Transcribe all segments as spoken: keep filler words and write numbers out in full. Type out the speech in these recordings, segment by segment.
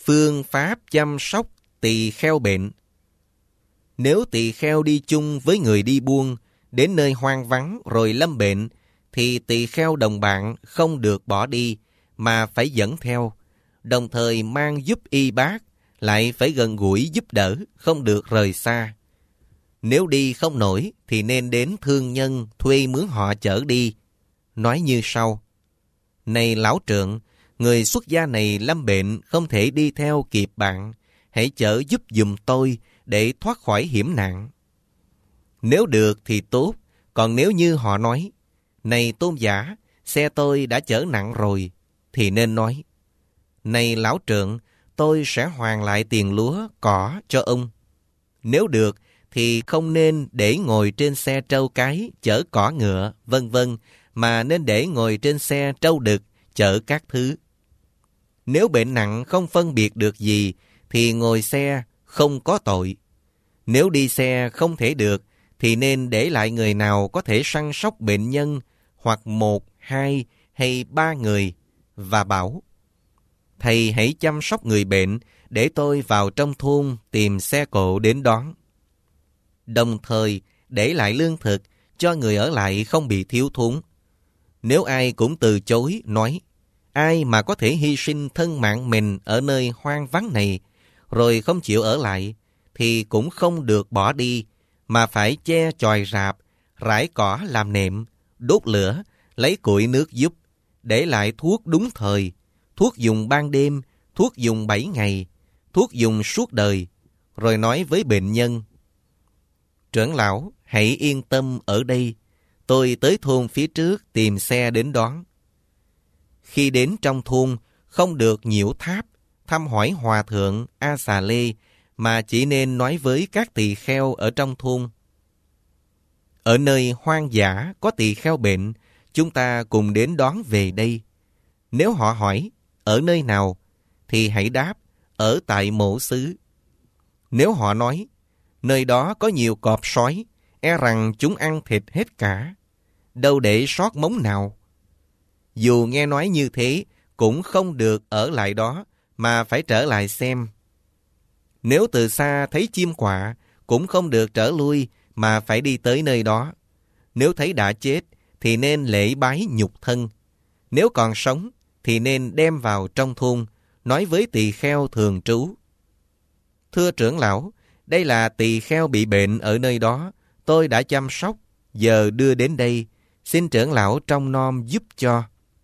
Phương pháp chăm sóc tỳ kheo bệnh. Nếu tỳ kheo đi chung với người đi buôn, đến nơi hoang vắng rồi lâm bệnh, thì tỳ kheo đồng bạn không được bỏ đi, mà phải dẫn theo, đồng thời mang giúp y bác, lại phải gần gũi giúp đỡ, không được rời xa. Nếu đi không nổi, thì nên đến thương nhân thuê mướn họ chở đi. Nói như sau: Này lão trượng, người xuất gia này lâm bệnh không thể đi theo kịp bạn, hãy chở giúp giùm tôi để thoát khỏi hiểm nạn. Nếu được thì tốt, còn nếu như họ nói: Này tôn giả, xe tôi đã chở nặng rồi, thì nên nói: Này lão trượng, tôi sẽ hoàn lại tiền lúa, cỏ cho ông. Nếu được thì không nên để ngồi trên xe trâu cái chở cỏ ngựa, vân vân, mà nên để ngồi trên xe trâu đực chở các thứ. Nếu bệnh nặng không phân biệt được gì, thì ngồi xe không có tội. Nếu đi xe không thể được, thì nên để lại người nào có thể săn sóc bệnh nhân, hoặc một, hai hay ba người, và bảo: Thầy hãy chăm sóc người bệnh, để tôi vào trong thôn tìm xe cộ đến đón. Đồng thời để lại lương thực cho người ở lại không bị thiếu thốn. Nếu ai cũng từ chối, nói: Ai mà có thể hy sinh thân mạng mình ở nơi hoang vắng này, rồi không chịu ở lại, thì cũng không được bỏ đi, mà phải che chòi rạp, rải cỏ làm nệm, đốt lửa, lấy củi nước giúp, để lại thuốc đúng thời, thuốc dùng ban đêm, thuốc dùng bảy ngày, thuốc dùng suốt đời, rồi nói với bệnh nhân: Trưởng lão, hãy yên tâm ở đây, tôi tới thôn phía trước tìm xe đến đón. Khi đến trong thôn, không được nhiễu tháp, thăm hỏi hòa thượng A Xà Lê, mà chỉ nên nói với các tỳ kheo ở trong thôn: Ở nơi hoang dã có tỳ kheo bệnh, chúng ta cùng đến đón về đây. Nếu họ hỏi: Ở nơi nào? Thì hãy đáp: Ở tại mộ xứ. Nếu họ nói: Nơi đó có nhiều cọp sói, e rằng chúng ăn thịt hết cả, đâu để sót mống nào. Dù nghe nói như thế, cũng không được ở lại đó, mà phải trở lại xem. Nếu từ xa thấy chim quạ, cũng không được trở lui, mà phải đi tới nơi đó. Nếu thấy đã chết, thì nên lễ bái nhục thân. Nếu còn sống, thì nên đem vào trong thôn, nói với tỳ kheo thường trú: Thưa trưởng lão, đây là tỳ kheo bị bệnh ở nơi đó, tôi đã chăm sóc, giờ đưa đến đây, xin trưởng lão trông nom giúp cho.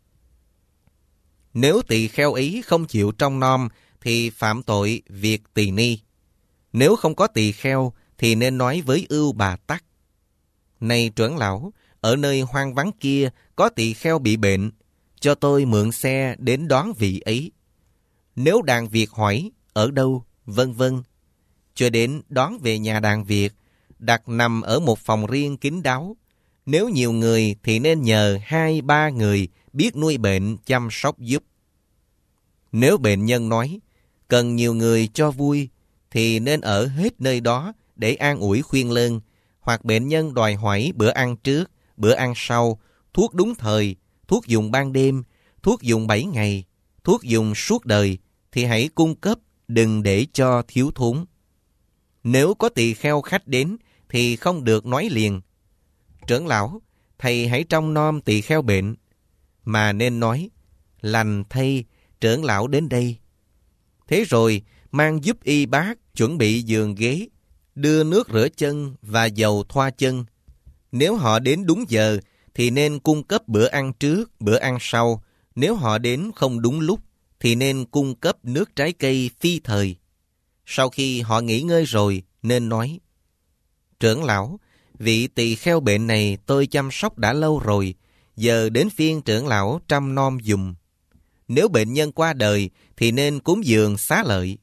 Nếu tỳ kheo ấy không chịu trông nom, thì phạm tội việc tỳ ni. Nếu không có tỳ kheo, thì nên nói với ưu bà tắc: Này trưởng lão, ở nơi hoang vắng kia có tỳ kheo bị bệnh, cho tôi mượn xe đến đón vị ấy. Nếu đàn Việt hỏi ở đâu, vân vân, cho đến đón về nhà đàn Việt, đặt nằm ở một phòng riêng kín đáo. Nếu nhiều người thì nên nhờ hai ba người biết nuôi bệnh chăm sóc giúp. Nếu bệnh nhân nói cần nhiều người cho vui, thì nên ở hết nơi đó để an ủi khuyên lơn, hoặc bệnh nhân đòi hỏi bữa ăn trước, bữa ăn sau, thuốc đúng thời, thuốc dùng ban đêm, thuốc dùng bảy ngày, thuốc dùng suốt đời, thì hãy cung cấp, đừng để cho thiếu thốn. Nếu có tỳ kheo khách đến, thì không được nói liền: Trưởng lão, thầy hãy trông nom tỳ kheo bệnh, mà nên nói: Lành thay, trưởng lão đến đây. Thế rồi mang giúp y bác chuẩn bị giường ghế, đưa nước rửa chân và dầu thoa chân. Nếu họ đến đúng giờ, thì nên cung cấp bữa ăn trước, bữa ăn sau. Nếu họ đến không đúng lúc, thì nên cung cấp nước trái cây phi thời. Sau khi họ nghỉ ngơi rồi, nên nói: Trưởng lão, vị tỳ kheo bệnh này tôi chăm sóc đã lâu rồi, giờ đến phiên trưởng lão trông nom giùm. Nếu bệnh nhân qua đời, thì nên cúng dường xá lợi.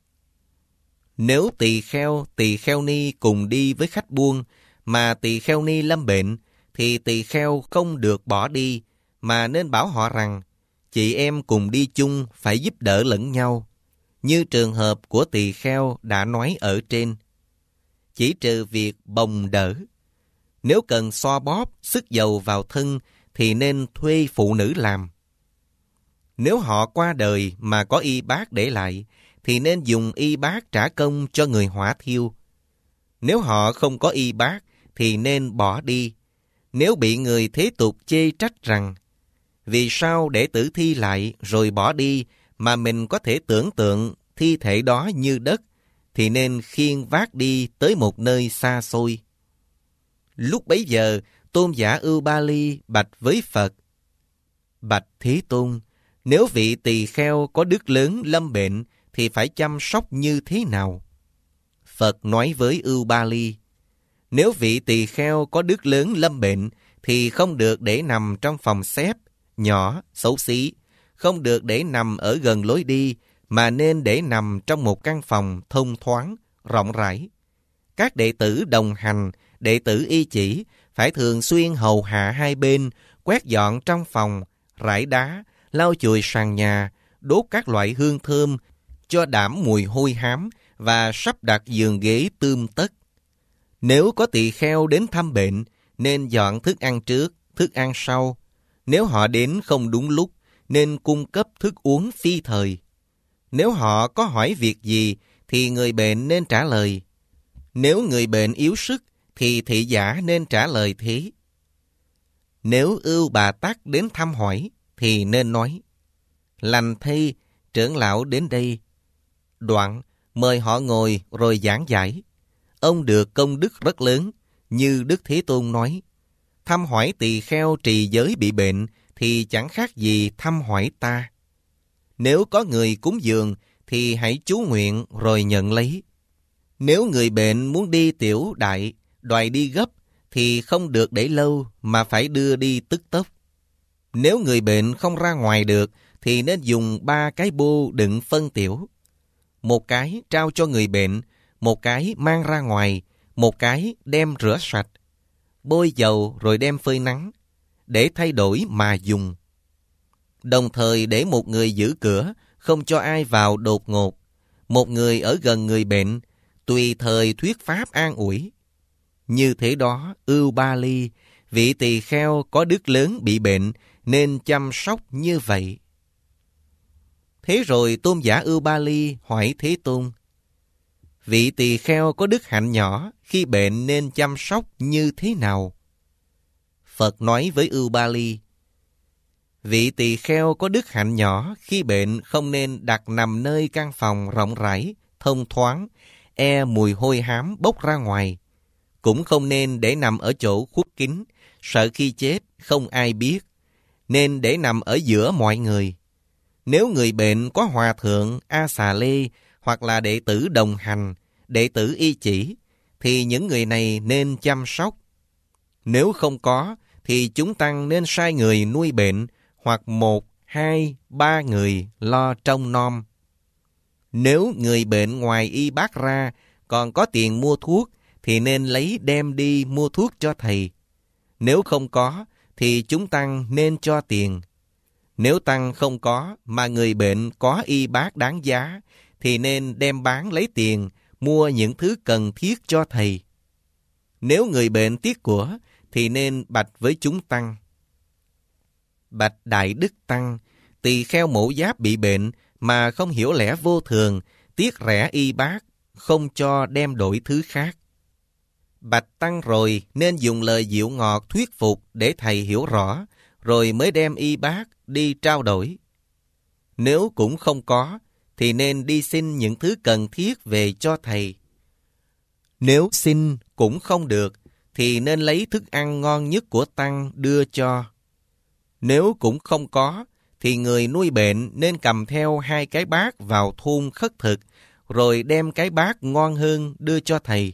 Nếu tỳ kheo, tỳ kheo ni cùng đi với khách buôn, mà tỳ kheo ni lâm bệnh, thì tỳ kheo không được bỏ đi, mà nên bảo họ rằng: Chị em cùng đi chung phải giúp đỡ lẫn nhau, như trường hợp của tỳ kheo đã nói ở trên. Chỉ trừ việc bồng đỡ. Nếu cần xoa bóp, sức dầu vào thân, thì nên thuê phụ nữ làm. Nếu họ qua đời mà có y bác để lại, thì nên dùng y bác trả công cho người hỏa thiêu. Nếu họ không có y bác thì nên bỏ đi. Nếu bị người thế tục chê trách rằng vì sao để tử thi lại rồi bỏ đi mà mình có thể tưởng tượng thi thể đó như đất, thì nên khiêng vác đi tới một nơi xa xôi. Lúc bấy giờ, Tôn giả Ưu Ba Ly bạch với Phật: Bạch Thế Tôn, nếu vị tỳ kheo có đức lớn lâm bệnh thì phải chăm sóc như thế nào? Phật nói với Ưu Ba Ly: Nếu vị tỳ kheo có đức lớn lâm bệnh thì không được để nằm trong phòng xếp nhỏ, xấu xí, không được để nằm ở gần lối đi, mà nên để nằm trong một căn phòng thông thoáng, rộng rãi. Các đệ tử đồng hành, đệ tử y chỉ, phải thường xuyên hầu hạ hai bên, quét dọn trong phòng, rải đá, lau chùi sàn nhà, đốt các loại hương thơm, cho đảm mùi hôi hám, và sắp đặt giường ghế tươm tất. Nếu có tỳ kheo đến thăm bệnh, nên dọn thức ăn trước, thức ăn sau. Nếu họ đến không đúng lúc, nên cung cấp thức uống phi thời. Nếu họ có hỏi việc gì, thì người bệnh nên trả lời. Nếu người bệnh yếu sức, thì thị giả nên trả lời thế. Nếu Ưu Bà Tắc đến thăm hỏi, thì nên nói: Lành thay, trưởng lão đến đây. Đoạn, mời họ ngồi rồi giảng giải. Ông được công đức rất lớn, như Đức Thế Tôn nói: Thăm hỏi tỳ kheo trì giới bị bệnh, thì chẳng khác gì thăm hỏi ta. Nếu có người cúng dường, thì hãy chú nguyện rồi nhận lấy. Nếu người bệnh muốn đi tiểu đại, đòi đi gấp, thì không được để lâu mà phải đưa đi tức tốc. Nếu người bệnh không ra ngoài được, thì nên dùng ba cái bô đựng phân tiểu. Một cái trao cho người bệnh, một cái mang ra ngoài, một cái đem rửa sạch, bôi dầu rồi đem phơi nắng, để thay đổi mà dùng. Đồng thời để một người giữ cửa, không cho ai vào đột ngột. Một người ở gần người bệnh, tùy thời thuyết pháp an ủi. Như thế đó, Ưu Ba Ly, vị tỳ kheo có đức lớn bị bệnh, nên chăm sóc như vậy. Thế rồi Tôn giả Ưu Ba Ly hỏi Thế Tôn: Vị tỳ kheo có đức hạnh nhỏ, khi bệnh nên chăm sóc như thế nào? Phật nói với Ưu Ba Ly: Vị tỳ kheo có đức hạnh nhỏ, khi bệnh không nên đặt nằm nơi căn phòng rộng rãi, thông thoáng, e mùi hôi hám bốc ra ngoài. Cũng không nên để nằm ở chỗ khuất kín, sợ khi chết không ai biết. Nên để nằm ở giữa mọi người. Nếu người bệnh có hòa thượng, A Xà Lê, hoặc là đệ tử đồng hành, đệ tử y chỉ, thì những người này nên chăm sóc. Nếu không có, thì chúng tăng nên sai người nuôi bệnh, hoặc một, hai, ba người lo trông nom. Nếu người bệnh ngoài y bác ra còn có tiền mua thuốc, thì nên lấy đem đi mua thuốc cho thầy. Nếu không có, thì chúng tăng nên cho tiền. Nếu tăng không có, mà người bệnh có y bác đáng giá, thì nên đem bán lấy tiền, mua những thứ cần thiết cho thầy. Nếu người bệnh tiếc của, thì nên bạch với chúng tăng: Bạch Đại Đức Tăng, tỳ kheo Mổ Giáp bị bệnh, mà không hiểu lẽ vô thường, tiếc rẻ y bác, không cho đem đổi thứ khác. Bạch Tăng rồi nên dùng lời dịu ngọt thuyết phục để thầy hiểu rõ, rồi mới đem y bác đi trao đổi. Nếu cũng không có, thì nên đi xin những thứ cần thiết về cho thầy. Nếu xin cũng không được, thì nên lấy thức ăn ngon nhất của tăng đưa cho. Nếu cũng không có, thì người nuôi bệnh nên cầm theo hai cái bát vào thôn khất thực, rồi đem cái bát ngon hơn đưa cho thầy.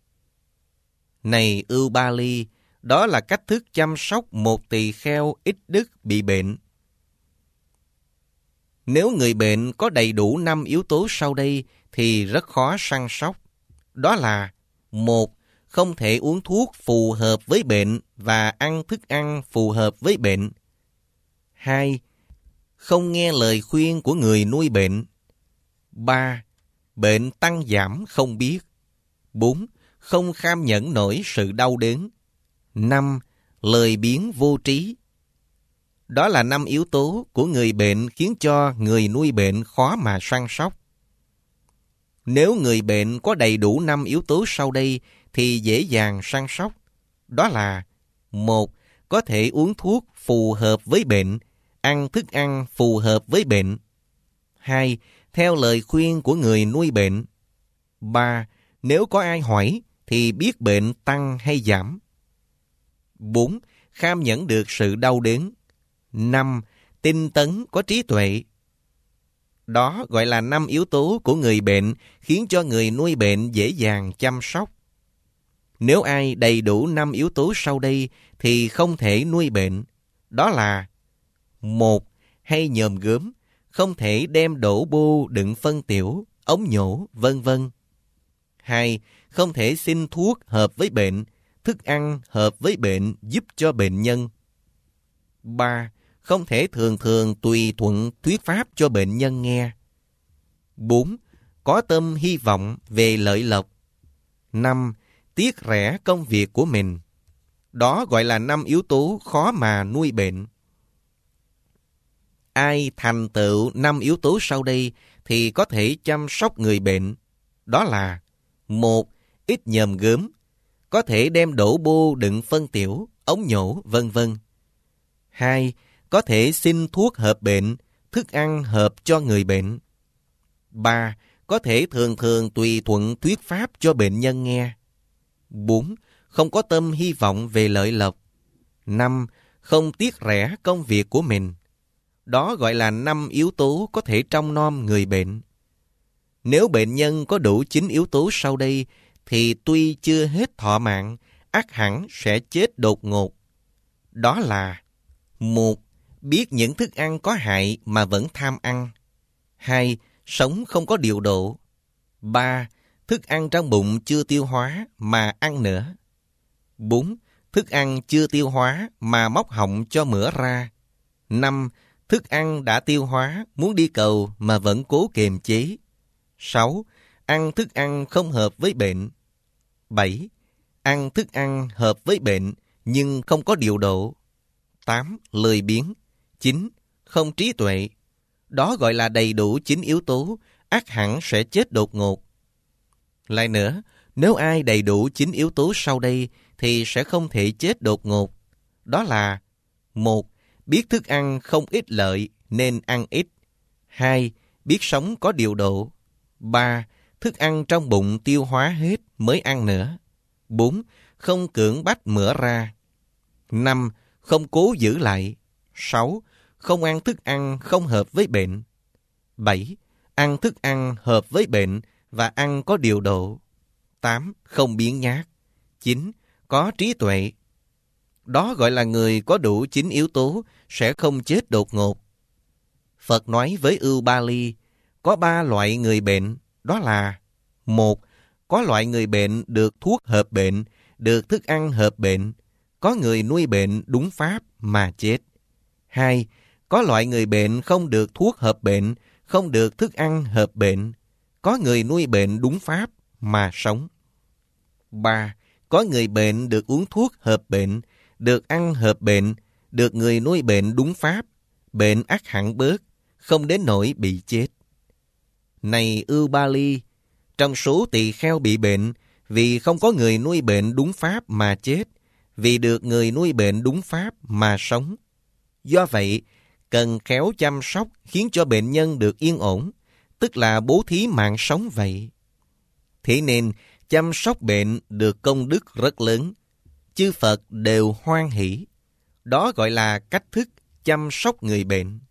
Này Ưu Ba Ly, đó là cách thức chăm sóc một tỳ kheo ít đức bị bệnh. Nếu người bệnh có đầy đủ năm yếu tố sau đây, thì rất khó săn sóc. Đó là: một, không thể uống thuốc phù hợp với bệnh và ăn thức ăn phù hợp với bệnh. Hai, không nghe lời khuyên của người nuôi bệnh. Ba, bệnh tăng giảm không biết. Bốn, không kham nhẫn nổi sự đau đớn. Năm, lời biếng vô trí. Đó là năm yếu tố của người bệnh khiến cho người nuôi bệnh khó mà săn sóc. Nếu người bệnh có đầy đủ năm yếu tố sau đây thì dễ dàng săn sóc. Đó là: một. Có thể uống thuốc phù hợp với bệnh, ăn thức ăn phù hợp với bệnh. Hai. Theo lời khuyên của người nuôi bệnh. Ba. Nếu có ai hỏi thì biết bệnh tăng hay giảm. Bốn. Kham nhẫn được sự đau đớn. Năm. Tinh tấn có trí tuệ. Đó gọi là năm yếu tố của người bệnh khiến cho người nuôi bệnh dễ dàng chăm sóc. Nếu ai đầy đủ năm yếu tố sau đây thì không thể nuôi bệnh. Đó là: một. Hay nhòm gớm, không thể đem đổ bô đựng phân tiểu, ống nhổ, vân vân. Hai. Không thể xin thuốc hợp với bệnh, thức ăn hợp với bệnh giúp cho bệnh nhân. Ba. Không thể thường thường tùy thuận thuyết pháp cho bệnh nhân nghe. Bốn. Có tâm hy vọng về lợi lộc. Năm. Tiếc rẻ công việc của mình. Đó gọi là năm yếu tố khó mà nuôi bệnh. Ai thành tựu năm yếu tố sau đây thì có thể chăm sóc người bệnh. Đó là: một. Ít nhòm gớm, có thể đem đổ bô đựng phân tiểu, ống nhổ, vân vân. Hai. Có thể xin thuốc hợp bệnh, thức ăn hợp cho người bệnh. Ba. Có thể thường thường tùy thuận thuyết pháp cho bệnh nhân nghe. Bốn. Không có tâm hy vọng về lợi lộc. Năm. Không tiếc rẻ công việc của mình. Đó gọi là năm yếu tố có thể trông nom người bệnh. Nếu bệnh nhân có đủ chín yếu tố sau đây thì tuy chưa hết thọ mạng, ắt hẳn sẽ chết đột ngột. Đó là: một. Biết những thức ăn có hại mà vẫn tham ăn. Hai. Sống không có điều độ. Ba. Thức ăn trong bụng chưa tiêu hóa mà ăn nữa. Bốn. Thức ăn chưa tiêu hóa mà móc họng cho mửa ra. Năm. Thức ăn đã tiêu hóa muốn đi cầu mà vẫn cố kiềm chế. Sáu. Ăn thức ăn không hợp với bệnh. Bảy. Ăn thức ăn hợp với bệnh nhưng không có điều độ. Tám. Lười biếng. Chín. Không trí tuệ. Đó gọi là đầy đủ chín yếu tố, ắt hẳn sẽ chết đột ngột. Lại nữa, nếu ai đầy đủ chín yếu tố sau đây thì sẽ không thể chết đột ngột. Đó là: một. Biết thức ăn không ích lợi nên ăn ít. Hai. Biết sống có điều độ. Ba. Thức ăn trong bụng tiêu hóa hết mới ăn nữa. Bốn. Không cưỡng bách mửa ra. Năm. Không cố giữ lại. Sáu. Không ăn thức ăn không hợp với bệnh. Bảy. Ăn thức ăn hợp với bệnh và ăn có điều độ. Tám. Không biếng nhác. Chín. Có trí tuệ. Đó gọi là người có đủ chín yếu tố sẽ không chết đột ngột. Phật nói với Ưu Ba Ly, có ba loại người bệnh, đó là: một. Có loại người bệnh được thuốc hợp bệnh, được thức ăn hợp bệnh, có người nuôi bệnh đúng pháp mà chết. Hai. Có loại người bệnh không được thuốc hợp bệnh, không được thức ăn hợp bệnh, có người nuôi bệnh đúng pháp mà sống. Ba. Có người bệnh được uống thuốc hợp bệnh, được ăn hợp bệnh, được người nuôi bệnh đúng pháp, bệnh ắt hẳn bớt, không đến nỗi bị chết. Này Ưu Ba Ly, trong số tỳ kheo bị bệnh, vì không có người nuôi bệnh đúng pháp mà chết, vì được người nuôi bệnh đúng pháp mà sống. Do vậy, cần khéo chăm sóc khiến cho bệnh nhân được yên ổn, tức là bố thí mạng sống vậy. Thế nên, chăm sóc bệnh được công đức rất lớn. Chư Phật đều hoan hỷ. Đó gọi là cách thức chăm sóc người bệnh.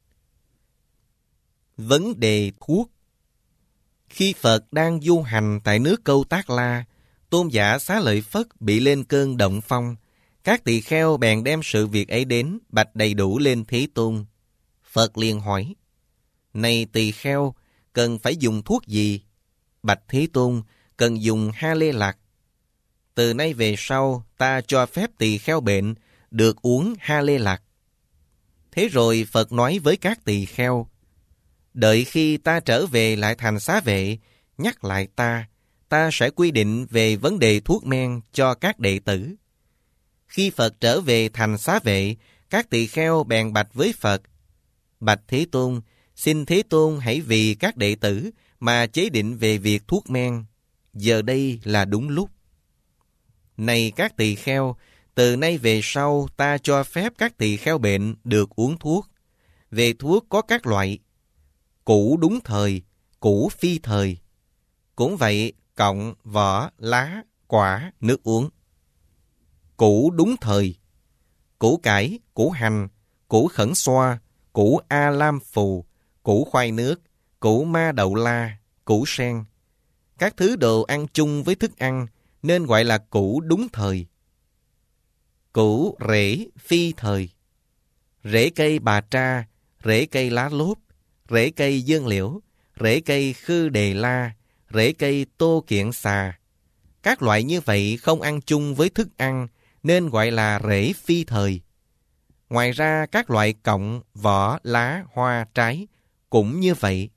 Vấn đề thuốc. Khi Phật đang du hành tại nước Câu Tác La, Tôn giả Xá Lợi Phất bị lên cơn động phong. Các tỳ kheo bèn đem sự việc ấy đến bạch đầy đủ lên Thế Tôn. Phật liền hỏi: Này tỳ kheo, cần phải dùng thuốc gì? Bạch Thế Tôn: Cần dùng Ha Lê Lạc. Từ nay về sau, ta cho phép tỳ kheo bệnh được uống Ha Lê Lạc. Thế rồi Phật nói với các tỳ kheo: Đợi khi ta trở về lại thành Xá Vệ, nhắc lại ta, ta sẽ quy định về vấn đề thuốc men cho các đệ tử. Khi Phật trở về thành Xá Vệ, các tỳ kheo bèn bạch với Phật: Bạch Thế Tôn, xin Thế Tôn hãy vì các đệ tử mà chế định về việc thuốc men, giờ đây là đúng lúc. Này các tỳ kheo, từ nay về sau ta cho phép các tỳ kheo bệnh được uống thuốc. Về thuốc có các loại, củ đúng thời, củ phi thời. Cũng vậy, cọng, vỏ, lá, quả, nước uống. Củ đúng thời, củ cải, củ hành, củ khẩn xoa, củ a lam phù, củ khoai nước, củ ma đậu la, củ sen. Các thứ đồ ăn chung với thức ăn nên gọi là củ đúng thời. Củ rễ phi thời, rễ cây bà tra, rễ cây lá lốt, rễ cây dương liễu, rễ cây khư đề la, rễ cây tô kiện xà. Các loại như vậy không ăn chung với thức ăn nên gọi là rễ phi thời. Ngoài ra các loại cọng, vỏ, lá, hoa, trái cũng như vậy.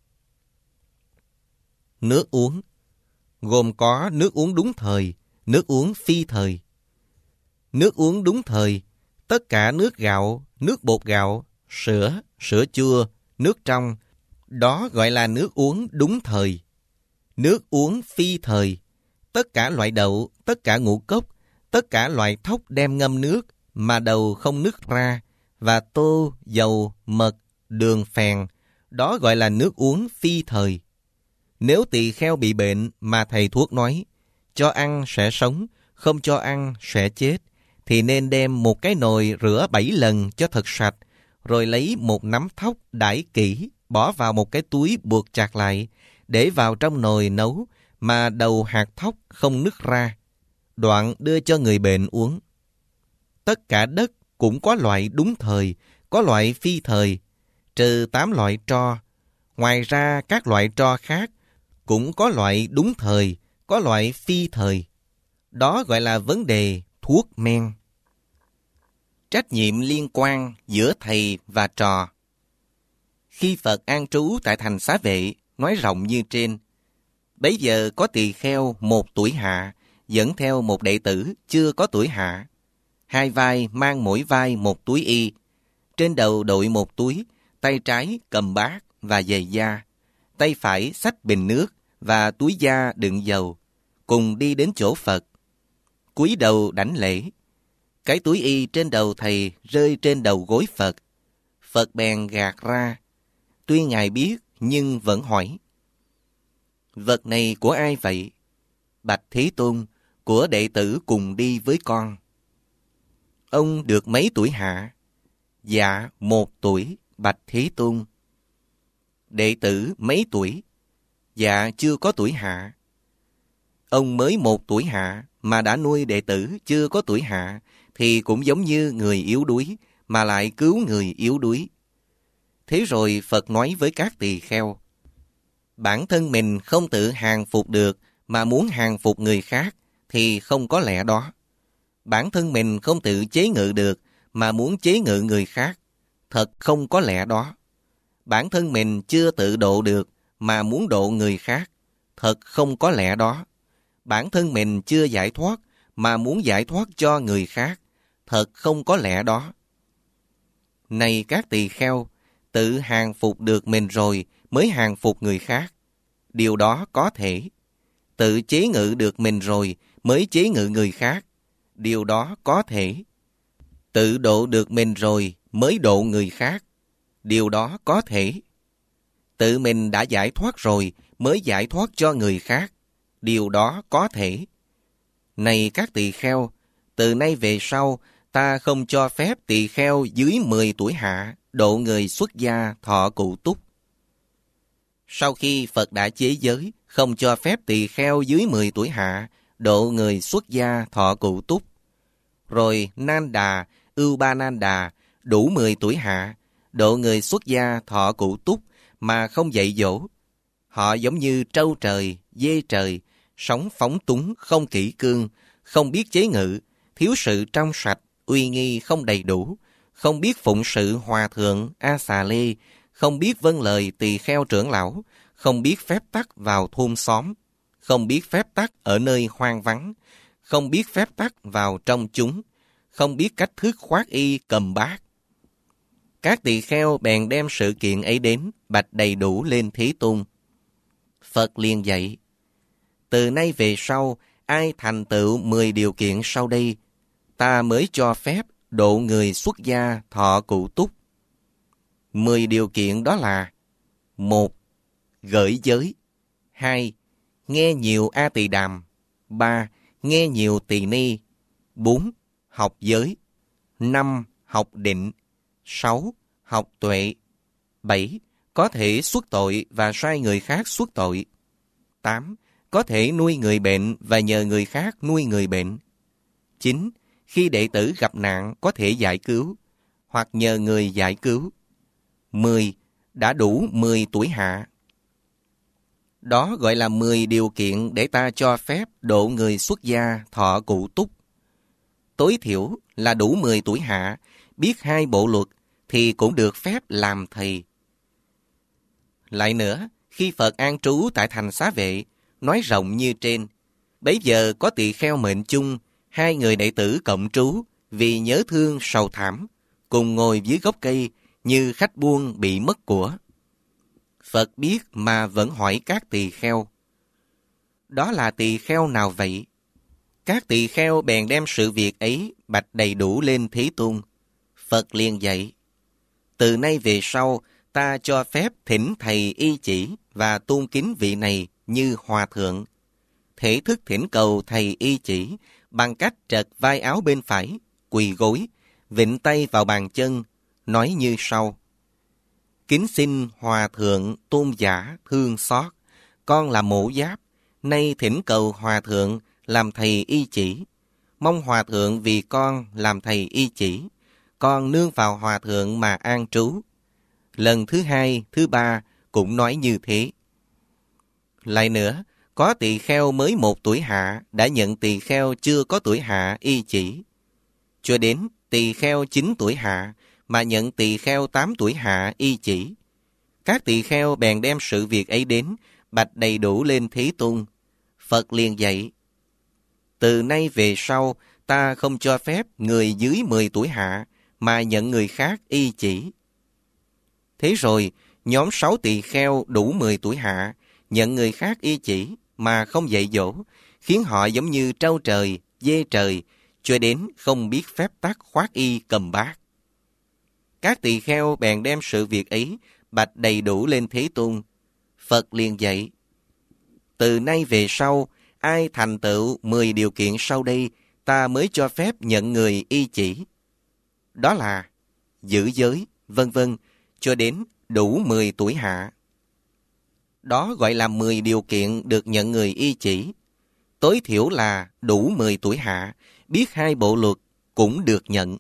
Nước uống gồm có nước uống đúng thời, nước uống phi thời. Nước uống đúng thời, tất cả nước gạo, nước bột gạo, sữa, sữa chua, nước trong, đó gọi là nước uống đúng thời. Nước uống phi thời, tất cả loại đậu, tất cả ngũ cốc, tất cả loại thóc đem ngâm nước mà đầu không nứt ra, và tô, dầu, mật, đường phèn, đó gọi là nước uống phi thời. Nếu tỳ kheo bị bệnh mà thầy thuốc nói, cho ăn sẽ sống, không cho ăn sẽ chết, thì nên đem một cái nồi rửa bảy lần cho thật sạch, rồi lấy một nắm thóc đãi kỹ, bỏ vào một cái túi buộc chặt lại, để vào trong nồi nấu, mà đầu hạt thóc không nứt ra. Đoạn đưa cho người bệnh uống. Tất cả đất cũng có loại đúng thời, có loại phi thời, trừ tám loại tro. Ngoài ra các loại tro khác cũng có loại đúng thời, có loại phi thời. Đó gọi là vấn đề thuốc men. Trách nhiệm liên quan giữa thầy và trò. Khi Phật an trú tại thành Xá Vệ, nói rộng như trên, bấy giờ có tỳ kheo một tuổi hạ, dẫn theo một đệ tử chưa có tuổi hạ. Hai vai mang mỗi vai một túi y, trên đầu đội một túi, tay trái cầm bát và giày da, tay phải xách bình nước và túi da đựng dầu, cùng đi đến chỗ Phật. Cúi đầu đảnh lễ. Cái túi y trên đầu thầy rơi trên đầu gối Phật. Phật bèn gạt ra. Tuy Ngài biết nhưng vẫn hỏi: vật này của ai vậy? Bạch Thế Tôn, của đệ tử cùng đi với con. Ông được mấy tuổi hạ? Dạ, một tuổi, bạch Thế Tôn. Đệ tử mấy tuổi? Dạ, chưa có tuổi hạ. Ông mới một tuổi hạ mà đã nuôi đệ tử chưa có tuổi hạ, thì cũng giống như người yếu đuối mà lại cứu người yếu đuối. Thế rồi Phật nói với các tỳ kheo: bản thân mình không tự hàng phục được mà muốn hàng phục người khác thì không có lẽ đó. Bản thân mình không tự chế ngự được mà muốn chế ngự người khác, thật không có lẽ đó. Bản thân mình chưa tự độ được mà muốn độ người khác, thật không có lẽ đó. Bản thân mình chưa giải thoát mà muốn giải thoát cho người khác, thật không có lẽ đó. Này các tỳ kheo, tự hàng phục được mình rồi mới hàng phục người khác, điều đó có thể. Tự chế ngự được mình rồi mới chế ngự người khác, điều đó có thể. Tự độ được mình rồi mới độ người khác, điều đó có thể. Tự mình đã giải thoát rồi mới giải thoát cho người khác, điều đó có thể. Này các tỳ kheo, từ nay về sau, ta không cho phép tỳ kheo dưới mười tuổi hạ độ người xuất gia thọ cụ túc. Sau khi Phật đã chế giới, không cho phép tỳ kheo dưới mười tuổi hạ độ người xuất gia thọ cụ túc. Rồi Nan Đà, Ưu Ba Nan Đà đủ mười tuổi hạ độ người xuất gia thọ cụ túc mà không dạy dỗ. Họ giống như trâu trời, dê trời, sống phóng túng, không kỷ cương, không biết chế ngự, thiếu sự trong sạch, uy nghi không đầy đủ, không biết phụng sự hòa thượng A Xà Lê, không biết vâng lời tỳ kheo trưởng lão, không biết phép tắc vào thôn xóm, không biết phép tắc ở nơi hoang vắng, không biết phép tắc vào trong chúng, không biết cách thức khoác y cầm bát. Các tỳ kheo bèn đem sự kiện ấy đến, bạch đầy đủ lên Thế Tôn. Phật liền dạy, từ nay về sau, ai thành tựu mười điều kiện sau đây, ta mới cho phép độ người xuất gia thọ cụ túc. Mười điều kiện đó là: một. Gởi giới. Hai. Nghe nhiều A Tỳ Đàm. Ba. Nghe nhiều Tỳ Ni. Bốn. Học giới. Năm. Học định. Sáu. Học tuệ. Bảy. Có thể xuất tội và sai người khác xuất tội. Tám. Có thể nuôi người bệnh và nhờ người khác nuôi người bệnh. Chín. Khi đệ tử gặp nạn có thể giải cứu, hoặc nhờ người giải cứu. Mười. Đã đủ mười tuổi hạ. Đó gọi là mười điều kiện để ta cho phép độ người xuất gia thọ cụ túc. Tối thiểu là đủ mười tuổi hạ, biết hai bộ luật thì cũng được phép làm thầy. Lại nữa, khi Phật an trú tại thành Xá Vệ, nói rộng như trên, bấy giờ có tỳ kheo mệnh chung, hai người đệ tử cộng trú, vì nhớ thương sầu thảm, cùng ngồi dưới gốc cây như khách buôn bị mất của. Phật biết mà vẫn hỏi các tỳ kheo, đó là tỳ kheo nào vậy? Các tỳ kheo bèn đem sự việc ấy bạch đầy đủ lên Thế Tôn. Phật liền dạy, từ nay về sau, ta cho phép thỉnh thầy y chỉ và tôn kính vị này như hòa thượng. Thể thức thỉnh cầu thầy y chỉ bằng cách trật vai áo bên phải, quỳ gối, vịn tay vào bàn chân, nói như sau: Kính xin hòa thượng tôn giả thương xót, con là Mổ Giáp, nay thỉnh cầu hòa thượng làm thầy y chỉ. Mong hòa thượng vì con làm thầy y chỉ, con nương vào hòa thượng mà an trú. Lần thứ hai, thứ ba cũng nói như thế. Lại nữa, có tỳ kheo mới một tuổi hạ đã nhận tỳ kheo chưa có tuổi hạ y chỉ. Cho đến tỳ kheo chín tuổi hạ mà nhận tỳ kheo tám tuổi hạ y chỉ. Các tỳ kheo bèn đem sự việc ấy đến, bạch đầy đủ lên Thế Tôn. Phật liền dạy, từ nay về sau, ta không cho phép người dưới mười tuổi hạ mà nhận người khác y chỉ. Thế rồi, nhóm sáu tỳ kheo đủ mười tuổi hạ, nhận người khác y chỉ mà không dạy dỗ, khiến họ giống như trâu trời, dê trời, cho đến không biết phép tắc khoác y cầm bát. Các tỳ kheo bèn đem sự việc ấy bạch đầy đủ lên Thế Tôn. Phật liền dạy, từ nay về sau, ai thành tựu mười điều kiện sau đây, ta mới cho phép nhận người y chỉ. Đó là giữ giới, vân vân, cho đến đủ mười tuổi hạ. Đó gọi là mười điều kiện được nhận người y chỉ. Tối thiểu là đủ mười tuổi hạ, biết hai bộ luật cũng được nhận.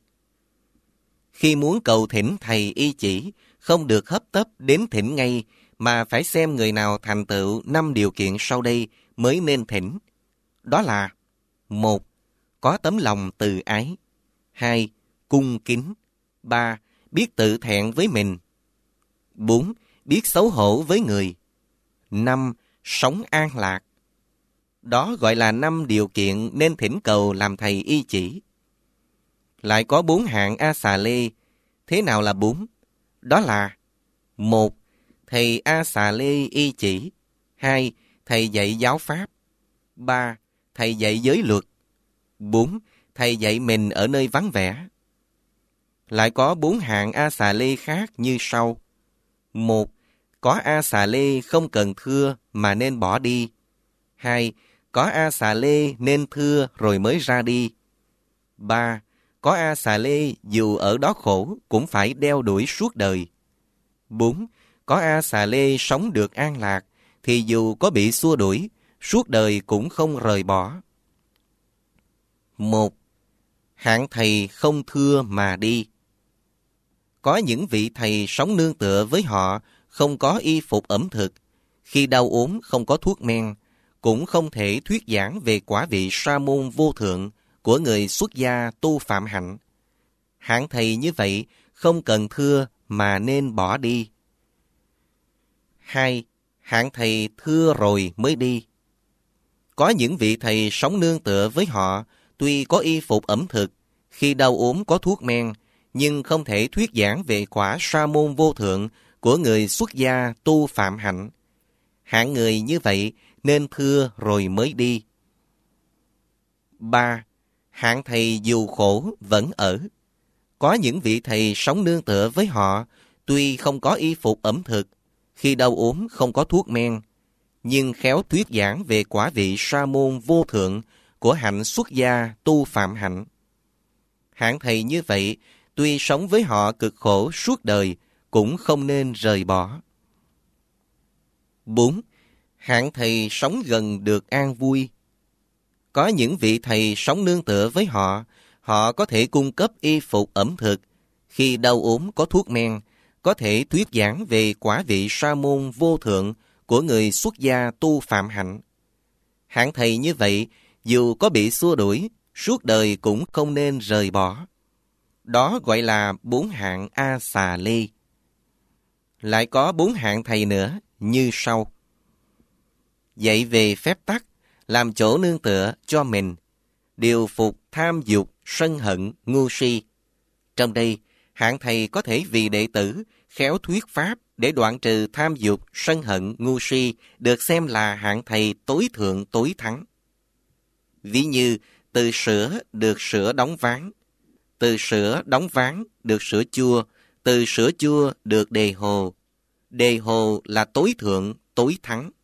Khi muốn cầu thỉnh thầy y chỉ, không được hấp tấp đến thỉnh ngay, mà phải xem người nào thành tựu năm điều kiện sau đây mới nên thỉnh. Đó là: một. Có tấm lòng từ ái. Hai. Cung kính. Ba. Biết tự thẹn với mình. Bốn. Biết xấu hổ với người. Năm. Sống an lạc. Đó gọi là năm điều kiện nên thỉnh cầu làm thầy y chỉ. Lại có bốn hạng A Xà Lê. Thế nào là bốn? Đó là: một. Thầy A Xà Lê y chỉ. Hai. Thầy dạy giáo pháp. Ba. Thầy dạy giới luật. Bốn. Thầy dạy mình ở nơi vắng vẻ. Lại có bốn hạng A Xà Lê khác như sau. Một. Có A Xà Lê không cần thưa mà nên bỏ đi. Hai. Có A Xà Lê nên thưa rồi mới ra đi. Ba. Có A Xà Lê dù ở đó khổ cũng phải đeo đuổi suốt đời. Bốn. Có A Xà Lê sống được an lạc thì dù có bị xua đuổi, suốt đời cũng không rời bỏ. Một. Hạng thầy không thưa mà đi. Có những vị thầy sống nương tựa với họ, không có y phục ẩm thực, khi đau ốm không có thuốc men, cũng không thể thuyết giảng về quả vị sa môn vô thượng của người xuất gia tu phạm hạnh. Hạng thầy như vậy không cần thưa mà nên bỏ đi. Hai. Hạng thầy thưa rồi mới đi. Có những vị thầy sống nương tựa với họ, tuy có y phục ẩm thực, khi đau ốm có thuốc men, nhưng không thể thuyết giảng về quả sa môn vô thượng của người xuất gia tu phạm hạnh. Hạng người như vậy nên thưa rồi mới đi. Ba. Hạng thầy dù khổ vẫn ở. Có những vị thầy sống nương tựa với họ, tuy không có y phục ẩm thực, khi đau ốm không có thuốc men, nhưng khéo thuyết giảng về quả vị sa môn vô thượng của hạnh xuất gia tu phạm hạnh. Hạng thầy như vậy, tuy sống với họ cực khổ suốt đời, cũng không nên rời bỏ. Bốn. Hạng thầy sống gần được an vui. Có những vị thầy sống nương tựa với họ, họ có thể cung cấp y phục ẩm thực, khi đau ốm có thuốc men, có thể thuyết giảng về quả vị sa môn vô thượng của người xuất gia tu phạm hạnh. Hạng thầy như vậy, dù có bị xua đuổi, suốt đời cũng không nên rời bỏ. Đó gọi là bốn hạng A Xà Lê. Lại có bốn hạng thầy nữa như sau. Dạy về phép tắc, làm chỗ nương tựa cho mình, điều phục tham dục, sân hận, ngu si. Trong đây, hạng thầy có thể vì đệ tử khéo thuyết pháp để đoạn trừ tham dục, sân hận, ngu si, được xem là hạng thầy tối thượng tối thắng. Ví như từ sữa được sữa đóng ván, từ sữa đóng ván được sữa chua, từ sữa chua được đề hồ. Đề hồ là tối thượng tối thắng.